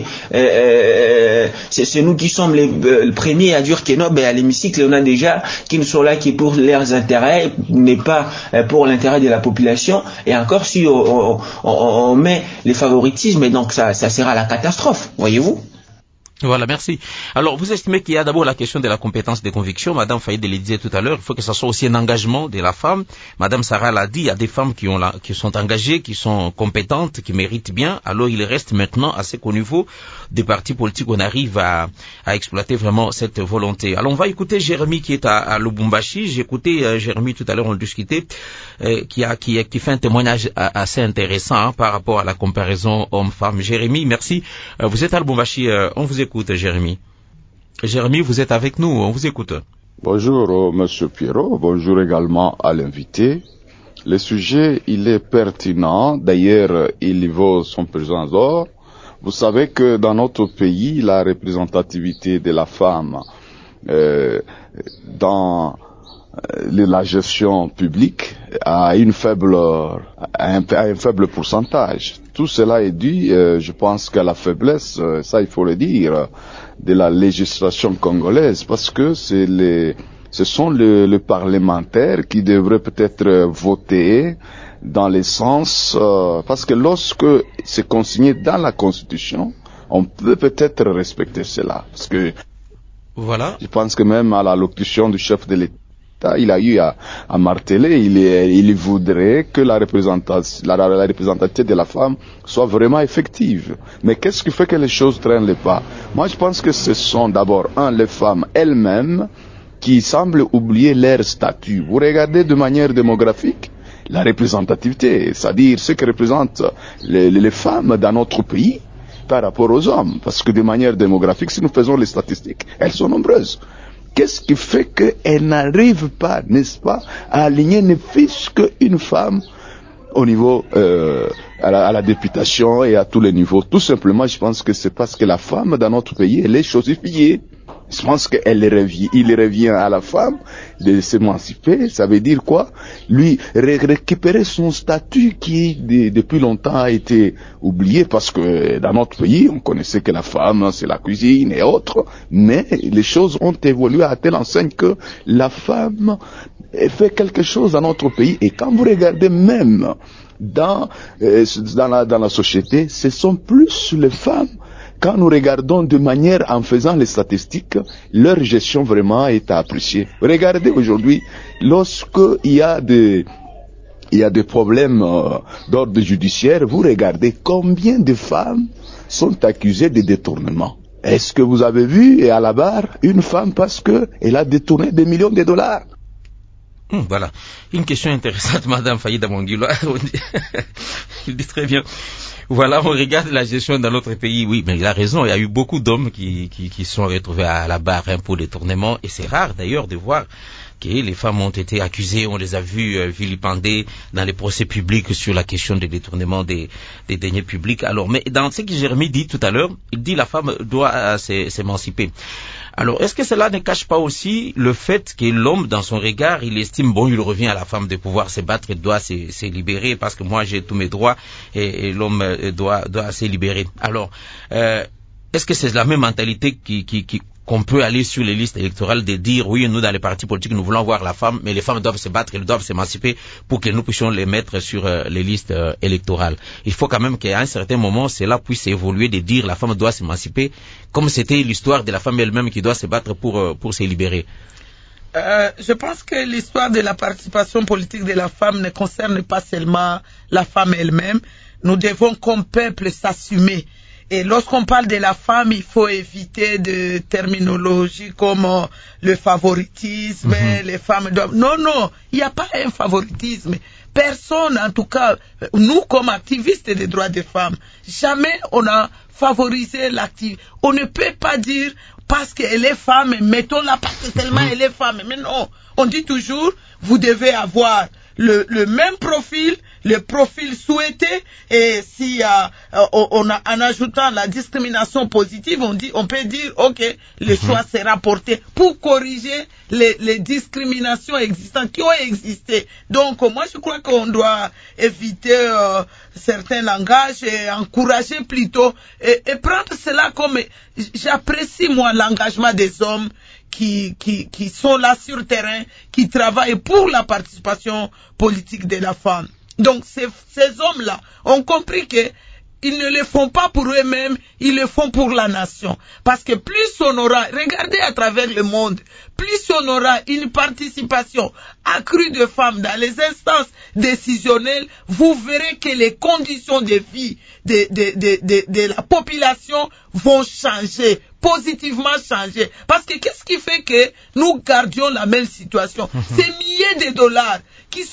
c'est nous qui sommes les premiers à dire que non, à l'hémicycle, on a déjà qui ne sont là que pour leurs intérêts, n'est pas pour l'intérêt de la population, et encore si on met les favoritismes, donc ça sera la catastrophe, voyez-vous. Voilà, merci. Alors, vous estimez qu'il y a d'abord la question de la compétence des convictions. Madame Faïd le disait tout à l'heure, il faut que ça soit aussi un engagement de la femme. Madame Sarah l'a dit, il y a des femmes qui sont engagées, qui sont compétentes, qui méritent bien. Alors, il reste maintenant assez qu'au niveau des partis politiques, on arrive à exploiter vraiment cette volonté. Alors, on va écouter Jérémy qui est à Lubumbashi. J'ai écouté Jérémy tout à l'heure, on le discutait, qui fait un témoignage assez intéressant par rapport à la comparaison homme-femme. Jérémy, merci. Vous êtes à Lubumbashi, on vous écoute, Jérémy. Jérémy, vous êtes avec nous, on vous écoute. Bonjour, Monsieur Pierrot. Bonjour également à l'invité. Le sujet, il est pertinent. D'ailleurs, il y vaut son pesant d'or. Vous savez que dans notre pays, la représentativité de la femme dans la gestion publique a un faible pourcentage. Tout cela est dû, je pense, qu'à la faiblesse, ça il faut le dire, de la législation congolaise, parce que ce sont les parlementaires qui devraient peut-être voter dans le sens, parce que lorsque c'est consigné dans la Constitution, on peut peut-être respecter cela, parce que Voilà. Je pense que même à la locution du chef de l'État, il a eu à marteler, il voudrait que la représentativité de la femme soit vraiment effective. Mais qu'est-ce qui fait que les choses traînent le pas? Moi, je pense que ce sont d'abord, les femmes elles-mêmes qui semblent oublier leur statut. Vous regardez de manière démographique la représentativité, c'est-à-dire ce que représentent les femmes dans notre pays par rapport aux hommes. Parce que de manière démographique, si nous faisons les statistiques, elles sont nombreuses. Qu'est-ce qui fait qu'elles n'arrivent pas, n'est-ce pas, à aligner ne fût-ce qu'une femme au niveau à la députation et à tous les niveaux? Tout simplement, je pense que c'est parce que la femme dans notre pays, elle est chosifiée. Je pense il revient à la femme de s'émanciper. Ça veut dire quoi? Lui récupérer son statut qui depuis longtemps a été oublié, parce que dans notre pays on connaissait que la femme c'est la cuisine et autres, mais les choses ont évolué à telle enseigne que la femme fait quelque chose dans notre pays. Et quand vous regardez même dans la société, ce sont plus les femmes. Quand nous regardons de manière, en faisant les statistiques, leur gestion vraiment est à apprécier. Regardez aujourd'hui, lorsqu'il y a des problèmes d'ordre judiciaire, vous regardez combien de femmes sont accusées de détournement. Est-ce que vous avez vu à la barre une femme parce qu'elle a détourné des millions de dollars? Voilà. Une question intéressante, Madame Faïda Mongilo. Il dit très bien. Voilà, on regarde la gestion dans notre pays. Oui, mais il a raison. Il y a eu beaucoup d'hommes qui sont retrouvés à la barre pour détournement. Et c'est rare d'ailleurs de voir que les femmes ont été accusées. On les a vues vilipendées dans les procès publics sur la question des détournements des deniers publics. Alors, mais dans ce que Jérémy dit tout à l'heure, il dit la femme doit s'émanciper. Alors, est-ce que cela ne cache pas aussi le fait que l'homme, dans son regard, il estime, il revient à la femme de pouvoir se battre, il doit se libérer, parce que moi j'ai tous mes droits, et l'homme doit se libérer. Alors, est-ce que c'est la même mentalité qu'on peut aller sur les listes électorales de dire, oui, nous dans les partis politiques, nous voulons voir la femme, mais les femmes doivent se battre, elles doivent s'émanciper pour que nous puissions les mettre sur les listes électorales. Il faut quand même qu'à un certain moment, cela puisse évoluer de dire la femme doit s'émanciper, comme c'était l'histoire de la femme elle-même qui doit se battre pour se libérer. Je pense que l'histoire de la participation politique de la femme ne concerne pas seulement la femme elle-même. Nous devons, comme peuple, s'assumer. Et lorsqu'on parle de la femme, il faut éviter de terminologie comme le favoritisme, les femmes doivent... Non, il n'y a pas un favoritisme. Personne, en tout cas, nous comme activistes des droits des femmes, jamais on a favorisé l'activité. On ne peut pas dire parce qu'elle est femme, mettons-la parce que tellement elle est femme. Mais non, on dit toujours, vous devez avoir le même profil, le profil souhaité, et si en ajoutant la discrimination positive, on peut dire ok, le choix sera porté pour corriger les discriminations existantes qui ont existé. Donc moi je crois qu'on doit éviter certains langages et encourager plutôt et prendre cela comme j'apprécie moi l'engagement des hommes qui sont là sur le terrain, qui travaillent pour la participation politique de la femme. Donc ces hommes-là ont compris que ils ne le font pas pour eux-mêmes, ils le font pour la nation. Parce que plus on aura, regardez à travers le monde, plus on aura une participation accrue de femmes dans les instances décisionnelles, vous verrez que les conditions de vie de la population vont changer, positivement changer. Parce que qu'est-ce qui fait que nous gardions la même situation? Ces milliers de dollars qui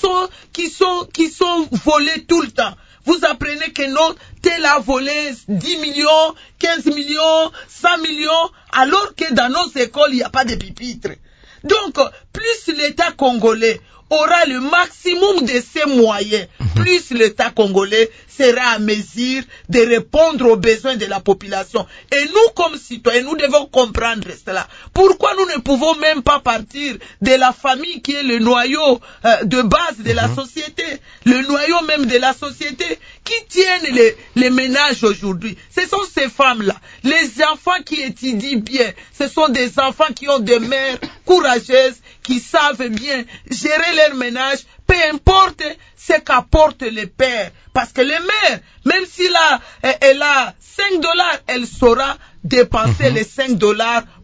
sont volés tout le temps. Vous apprenez que non, tel a volé 10 millions, 15 millions, 100 millions, alors que dans nos écoles, il n'y a pas de pupitres. Donc, plus l'État congolais aura le maximum de ses moyens, plus l'État congolais sera à mesure de répondre aux besoins de la population. Et nous, comme citoyens, nous devons comprendre cela. Pourquoi nous ne pouvons même pas partir de la famille qui est le noyau de base de la société, le noyau même de la société, qui tiennent les ménages aujourd'hui? Ce sont ces femmes-là. Les enfants qui étudient bien, ce sont des enfants qui ont des mères courageuses, qui savent bien gérer leur ménage, peu importe ce qu'apporte le père. Parce que le mère, même si elle a $5, elle saura dépenser les $5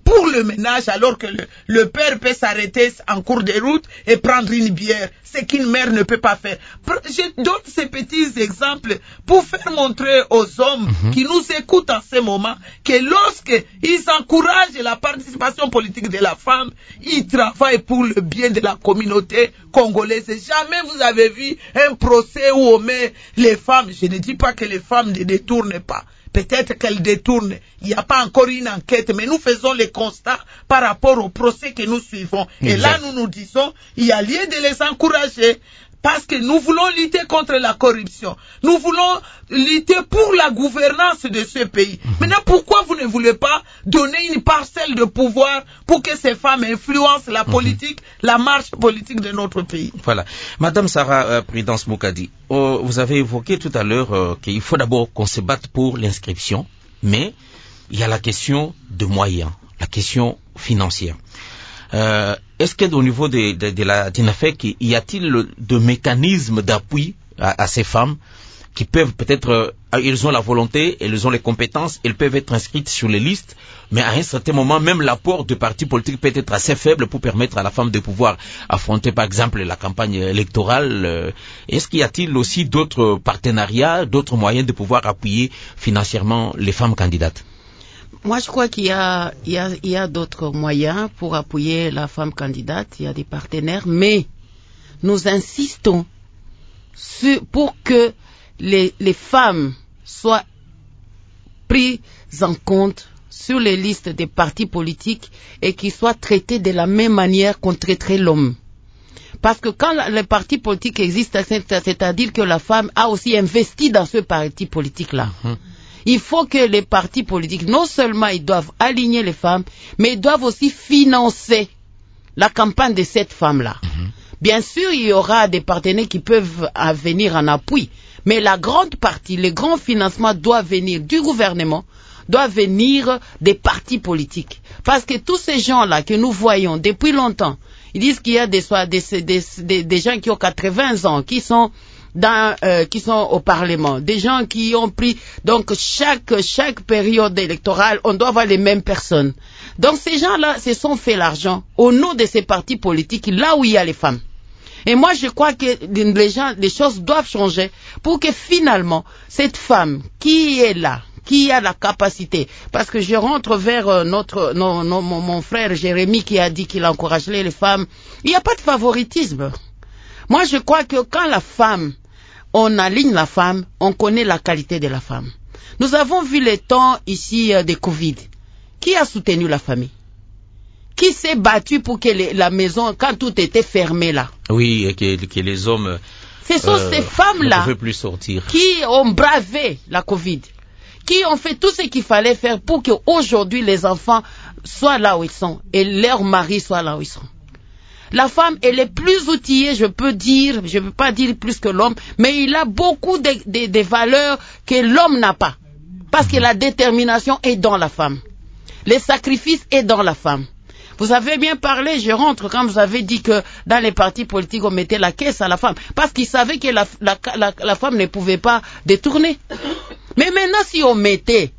pour le ménage, alors que le père peut s'arrêter en cours de route et prendre une bière, ce qu'une mère ne peut pas faire. Je donne ces petits exemples pour faire montrer aux hommes qui nous écoutent en ce moment que lorsqu'ils encouragent la participation politique de la femme, ils travaillent pour le bien de la communauté congolaise. Jamais vous avez vu un procès où on met les femmes. Je ne dis pas que les femmes ne détournent pas. Peut-être qu'elles détournent. Il n'y a pas encore une enquête, mais nous faisons les constats par rapport au procès que nous suivons. Et là, nous nous disons, il y a lieu de les encourager. Parce que nous voulons lutter contre la corruption. Nous voulons lutter pour la gouvernance de ce pays. Maintenant, pourquoi vous ne voulez pas donner une parcelle de pouvoir pour que ces femmes influencent la politique, la marche politique de notre pays? Voilà. Madame Sarah Prudence Moukadi, vous avez évoqué tout à l'heure qu'il faut d'abord qu'on se batte pour l'inscription, mais il y a la question de moyens, la question financière. Est-ce qu'au niveau de la DINAFEC, y a-t-il de mécanismes d'appui à ces femmes qui peuvent peut-être, ils ont la volonté, elles ont les compétences, elles peuvent être inscrites sur les listes, mais à un certain moment, même l'apport de partis politiques peut être assez faible pour permettre à la femme de pouvoir affronter, par exemple, la campagne électorale. Est-ce qu'il y a-t-il aussi d'autres partenariats, d'autres moyens de pouvoir appuyer financièrement les femmes candidates? Moi, je crois qu'il y a d'autres moyens pour appuyer la femme candidate. Il y a des partenaires, mais nous insistons pour que les femmes soient prises en compte sur les listes des partis politiques et qu'ils soient traitées de la même manière qu'on traiterait l'homme. Parce que quand le parti politique existe, c'est-à-dire que la femme a aussi investi dans ce parti politique-là. Il faut que les partis politiques, non seulement ils doivent aligner les femmes, mais ils doivent aussi financer la campagne de cette femme-là. Bien sûr, il y aura des partenaires qui peuvent venir en appui, mais la grande partie, les grands financements doivent venir du gouvernement, doivent venir des partis politiques. Parce que tous ces gens-là que nous voyons depuis longtemps, ils disent qu'il y a des gens qui ont 80 ans, qui sont au Parlement, des gens qui ont pris, donc chaque période électorale, on doit avoir les mêmes personnes. Donc ces gens-là se sont fait l'argent au nom de ces partis politiques, là où il y a les femmes. Et moi je crois que les choses doivent changer pour que finalement, cette femme qui est là, qui a la capacité, parce que je rentre vers mon frère Jérémy qui a dit qu'il encourageait les femmes, il n'y a pas de favoritisme. Moi, je crois que quand la femme, on aligne la femme, on connaît la qualité de la femme. Nous avons vu les temps ici de Covid. Qui a soutenu la famille? Qui s'est battu pour que la maison, quand tout était fermé là? Oui, et que les hommes ce sont ces femmes-là ne pouvaient plus sortir, qui ont bravé la Covid, qui ont fait tout ce qu'il fallait faire pour qu'aujourd'hui les enfants soient là où ils sont et leurs maris soient là où ils sont. La femme, elle est plus outillée, je peux pas dire plus que l'homme, mais il a beaucoup de valeurs que l'homme n'a pas. Parce que la détermination est dans la femme. Le sacrifice est dans la femme. Vous avez bien parlé, je rentre, quand vous avez dit que dans les partis politiques, on mettait la caisse à la femme. Parce qu'ils savaient que la femme ne pouvait pas détourner. Mais maintenant, si on mettait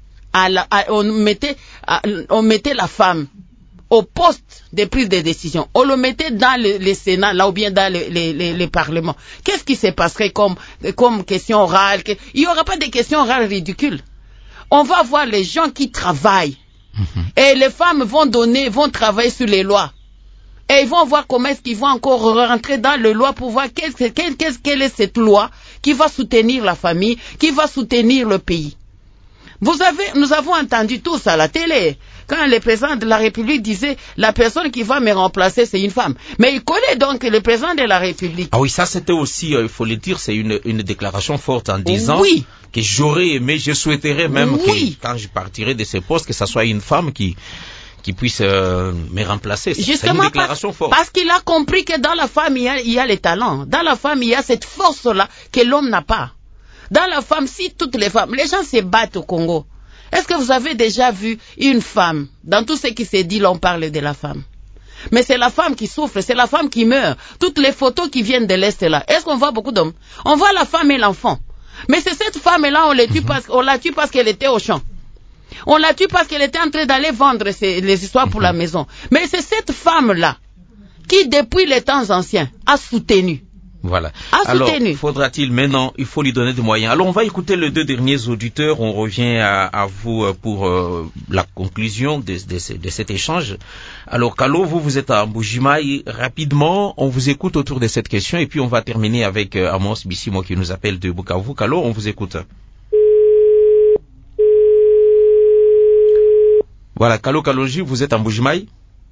la femme au poste de prise de décision, on le mettait dans le Sénat, là ou bien dans les parlements. Qu'est-ce qui se passerait comme question orale? Il n'y aura pas de questions orales ridicules. On va voir les gens qui travaillent. Et les femmes vont travailler sur les lois. Et ils vont voir comment est-ce qu'ils vont encore rentrer dans les lois pour voir quelle est cette loi qui va soutenir la famille, qui va soutenir le pays. Nous avons entendu tous à la télé, quand le président de la République disait la personne qui va me remplacer, c'est une femme. Mais il connaît donc le président de la République. Ah oui, ça c'était aussi, il faut le dire, c'est une déclaration forte en disant que j'aurais aimé, je souhaiterais même que quand je partirai de ce poste, que ça soit une femme qui puisse me remplacer. C'est une déclaration forte. Parce qu'il a compris que dans la femme, il y a les talents. Dans la femme, il y a cette force-là que l'homme n'a pas. Dans la femme, si toutes les femmes, les gens se battent au Congo. Est-ce que vous avez déjà vu une femme? Dans tout ce qui s'est dit, là, on parle de la femme. Mais c'est la femme qui souffre, c'est la femme qui meurt. Toutes les photos qui viennent de l'Est là, est-ce qu'on voit beaucoup d'hommes? On voit la femme et l'enfant. Mais c'est cette femme-là, on la tue parce qu'elle était au champ. On l'a tuée parce qu'elle était en train d'aller vendre les histoires pour la maison. Mais c'est cette femme-là qui, depuis les temps anciens, a soutenu. Voilà. Alors, faudra-t-il maintenant, il faut lui donner des moyens. Alors, on va écouter les deux derniers auditeurs. On revient à vous pour la conclusion de cet échange. Alors, Kalo, vous êtes à Mbujimayi. Rapidement, on vous écoute autour de cette question et puis on va terminer avec Amos Bissimo qui nous appelle de Bukavu. Kalo, on vous écoute. Voilà, Kalo Kaloji, vous êtes à Mbujimayi.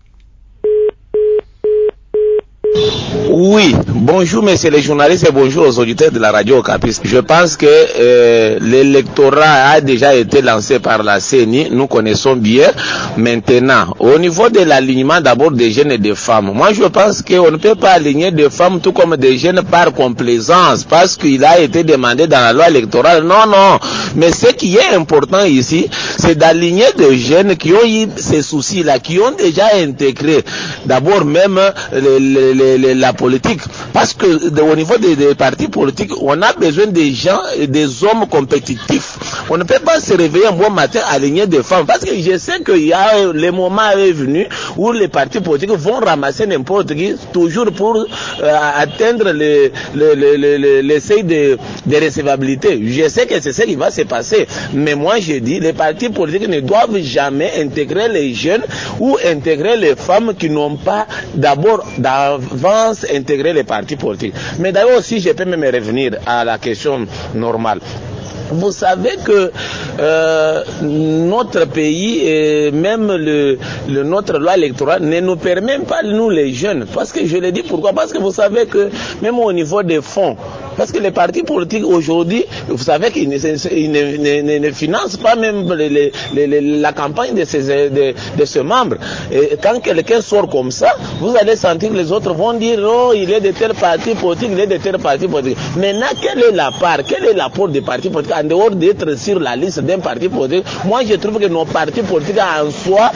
Oui, bonjour messieurs les journalistes et bonjour aux auditeurs de la radio Okapi. Je pense que l'électorat a déjà été lancé par la CENI, nous connaissons bien. Maintenant, au niveau de l'alignement d'abord des jeunes et des femmes, moi je pense qu'on ne peut pas aligner des femmes tout comme des jeunes par complaisance, parce qu'il a été demandé dans la loi électorale. Non, mais ce qui est important ici, c'est d'aligner des jeunes qui ont eu ces soucis-là, qui ont déjà intégré d'abord même la politique, parce que au niveau des partis politiques, on a besoin des gens, des hommes compétitifs. On ne peut pas se réveiller un bon matin aligner des femmes, parce que je sais qu'il y a le moment est venu où les partis politiques vont ramasser n'importe qui, toujours pour atteindre les seuils de recevabilité. Je sais que c'est ce qui va se passer, mais moi je dis, les partis politiques ne doivent jamais intégrer les jeunes ou intégrer les femmes qui n'ont pas d'abord d'avance intégrer les partis politiques. Mais d'ailleurs aussi, je peux même revenir à la question normale. Vous savez que notre pays et même notre loi électorale ne nous permet pas, nous les jeunes, parce que je le dis pourquoi, parce que vous savez que même au niveau des fonds, parce que les partis politiques aujourd'hui, vous savez qu'ils ne financent pas même la campagne de ces membres. Et quand quelqu'un sort comme ça, vous allez sentir que les autres vont dire oh, il est de tel parti politique, il est de tel parti politique. Maintenant, quelle est la part, quel est l'apport des partis politiques en dehors d'être sur la liste d'un parti politique? Moi, je trouve que nos partis politiques en soi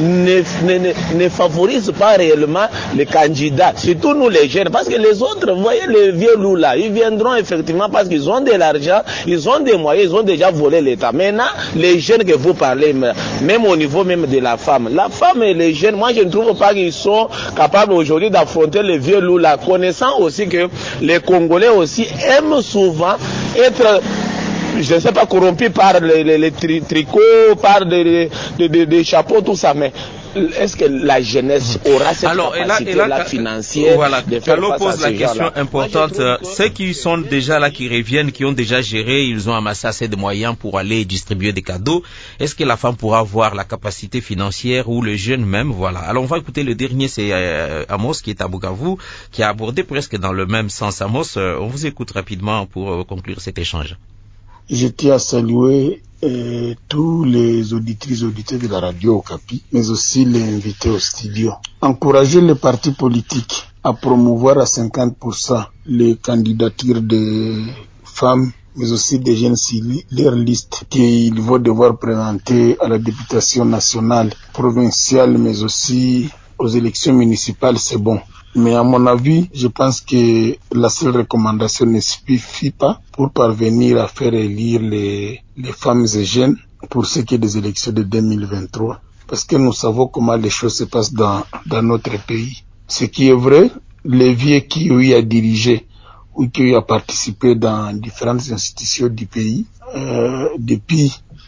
ne favorisent pas réellement les candidats, surtout nous les jeunes, parce que les autres, vous voyez les vieux loups là, ils viendront effectivement parce qu'ils ont de l'argent, ils ont des moyens, ils ont déjà volé l'État. Maintenant, les jeunes que vous parlez, même au niveau même de la femme et les jeunes, moi je ne trouve pas qu'ils sont capables aujourd'hui d'affronter les vieux loups là, connaissant aussi que les Congolais aussi aiment souvent être, je ne sais pas, corrompu par les tricots, par des chapeaux, tout ça, mais est-ce que la jeunesse aura cette capacité-là financière? Voilà, de faire Kalo face pose à la question importante. Ceux qui sont déjà là, qui reviennent, qui ont déjà géré, ils ont amassé assez de moyens pour aller distribuer des cadeaux. Est-ce que la femme pourra avoir la capacité financière ou le jeune même? Voilà. Alors on va écouter le dernier, c'est Amos qui est à Bukavu, qui a abordé presque dans le même sens. Amos, on vous écoute rapidement pour conclure cet échange. Je tiens à saluer tous les auditrices et auditeurs de la radio Okapi, mais aussi les invités au studio. Encourager les partis politiques à promouvoir à 50% les candidatures des femmes, mais aussi des jeunes sur leur liste qu'ils vont devoir présenter à la députation nationale, provinciale, mais aussi aux élections municipales, c'est bon. Mais à mon avis, je pense que la seule recommandation ne suffit pas pour parvenir à faire élire les femmes et jeunes pour ce qui est des élections de 2023. Parce que nous savons comment les choses se passent dans notre pays. Ce qui est vrai, les vieux qui ont eu à diriger ou qui ont eu à participer dans différentes institutions du pays depuis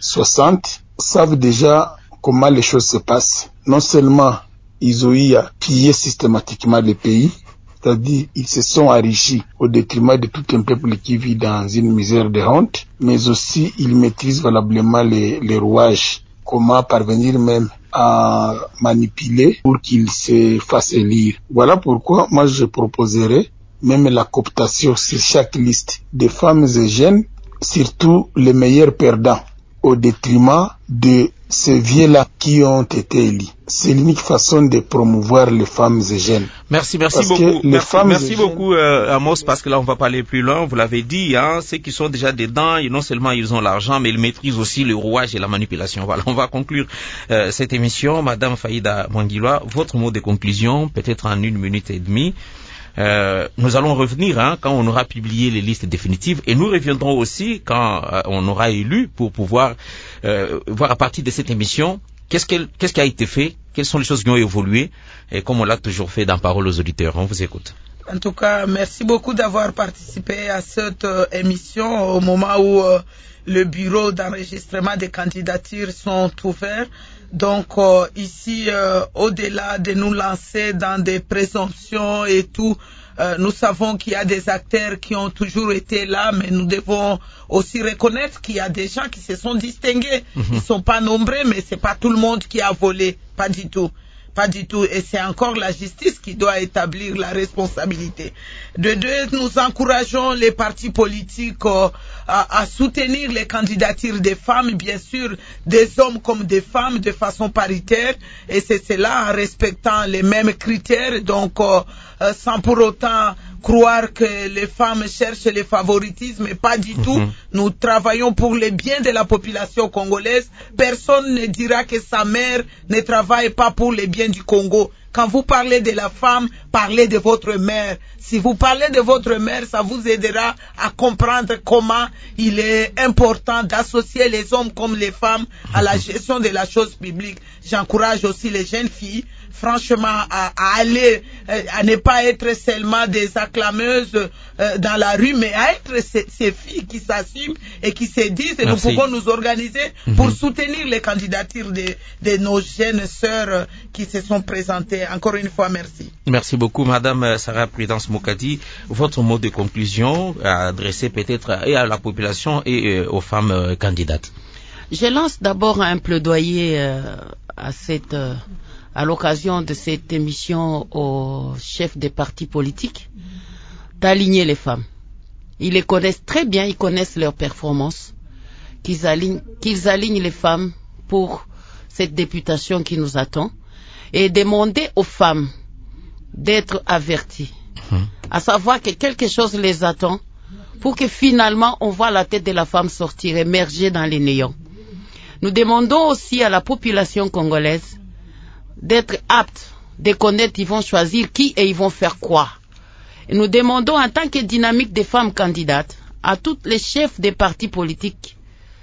60 savent déjà comment les choses se passent. Non seulement ils ont eu à piller systématiquement le pays, c'est-à-dire ils se sont enrichis au détriment de tout un peuple qui vit dans une misère de honte, mais aussi ils maîtrisent valablement les rouages, comment parvenir même à manipuler pour qu'ils se fassent élire. Voilà pourquoi moi je proposerais même la cooptation sur chaque liste des femmes et jeunes, surtout les meilleurs perdants, au détriment de ces vieux-là qui ont été élus. C'est l'unique façon de promouvoir les femmes et jeunes. Merci beaucoup. Merci beaucoup, Amos, parce que là, on va pas aller plus loin. Vous l'avez dit, hein, ceux qui sont déjà dedans, non seulement ils ont l'argent, mais ils maîtrisent aussi le rouage et la manipulation. Voilà, on va conclure cette émission. Madame Faïda Mwangiloa, votre mot de conclusion, peut-être en 1 minute et demie. Nous allons revenir quand on aura publié les listes définitives et nous reviendrons aussi quand on aura élu pour pouvoir voir à partir de cette émission qu'est-ce qui a été fait, quelles sont les choses qui ont évolué et comme on l'a toujours fait dans Parole aux auditeurs. On vous écoute. En tout cas, merci beaucoup d'avoir participé à cette émission au moment où le bureau d'enregistrement des candidatures sont ouverts. Donc ici, au-delà de nous lancer dans des présomptions et tout, nous savons qu'il y a des acteurs qui ont toujours été là, mais nous devons aussi reconnaître qu'il y a des gens qui se sont distingués. Ils sont pas nombreux, mais c'est pas tout le monde qui a volé, pas du tout. Pas du tout. Et c'est encore la justice qui doit établir la responsabilité. De deux, nous encourageons les partis politiques à soutenir les candidatures des femmes, bien sûr, des hommes comme des femmes, de façon paritaire. Et c'est cela en respectant les mêmes critères. Donc, sans pour autant croire que les femmes cherchent le favoritisme, pas du tout. Nous travaillons pour le bien de la population congolaise. Personne ne dira que sa mère ne travaille pas pour le bien du Congo. Quand vous parlez de la femme, parlez de votre mère. Si vous parlez de votre mère, ça vous aidera à comprendre comment il est important d'associer les hommes comme les femmes à la gestion de la chose publique. J'encourage aussi les jeunes filles, franchement, à aller, à ne pas être seulement des acclameuses dans la rue, mais à être ces filles qui s'assument et qui se disent, et nous pouvons nous organiser pour soutenir les candidatures de nos jeunes sœurs qui se sont présentées. Encore une fois, merci. Merci beaucoup, Madame Sarah Prudence Mokadi. Votre mot de conclusion adressé peut-être et à la population et aux femmes candidates. Je lance d'abord un plaidoyer à l'occasion de cette émission aux chefs des partis politiques d'aligner les femmes. Ils les connaissent très bien, ils connaissent leurs performances, qu'ils alignent les femmes pour cette députation qui nous attend et demander aux femmes d'être averties, à savoir que quelque chose les attend pour que finalement on voit la tête de la femme sortir, émerger dans les néants. Nous demandons aussi à la population congolaise d'être aptes, de connaître, ils vont choisir qui et ils vont faire quoi. Et nous demandons en tant que dynamique des femmes candidates à tous les chefs des partis politiques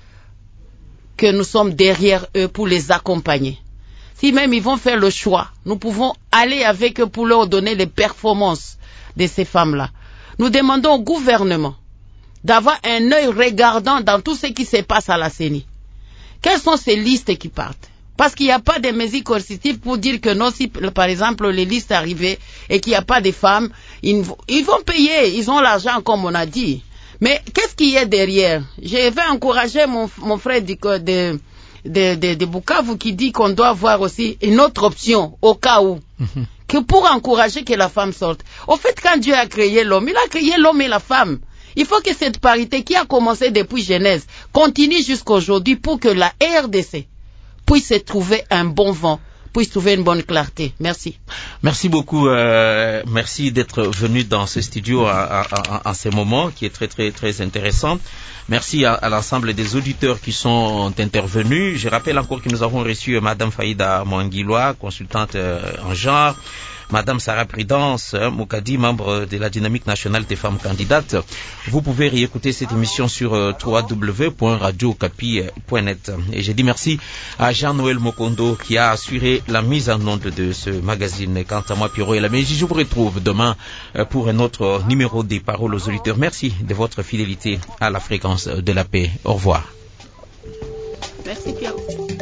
que nous sommes derrière eux pour les accompagner. Si même ils vont faire le choix, nous pouvons aller avec eux pour leur donner les performances de ces femmes-là. Nous demandons au gouvernement d'avoir un œil regardant dans tout ce qui se passe à la CENI. Quelles sont ces listes qui partent? Parce qu'il n'y a pas de mesures coercitives pour dire que non, si par exemple les listes arrivent et qu'il n'y a pas de femmes, ils vont payer, ils ont l'argent comme on a dit. Mais qu'est-ce qu'il y a derrière? Je vais encourager mon frère de Bukavu qui dit qu'on doit avoir aussi une autre option au cas où. Que pour encourager que la femme sorte. Au fait, quand Dieu a créé l'homme, il a créé l'homme et la femme. Il faut que cette parité qui a commencé depuis Genèse continue jusqu'à aujourd'hui pour que la RDC puisse trouver un bon vent, puisse trouver une bonne clarté. Merci. Merci beaucoup. Merci d'être venu dans ce studio en ce moment qui est très très très intéressant. Merci à l'ensemble des auditeurs qui sont intervenus. Je rappelle encore que nous avons reçu Madame Faïda Mwangiloa, consultante en genre, Madame Sarah Prudence Mokadi, membre de la dynamique nationale des femmes candidates. Vous pouvez réécouter cette émission sur www.radiokapi.net. Et je dis merci à Jean-Noël Mokondo qui a assuré la mise en onde de ce magazine. Quant à moi, Pierrot et la Mégie, je vous retrouve demain pour un autre numéro des Paroles aux auditeurs. Merci de votre fidélité à la fréquence de la paix. Au revoir. Merci Pierrot.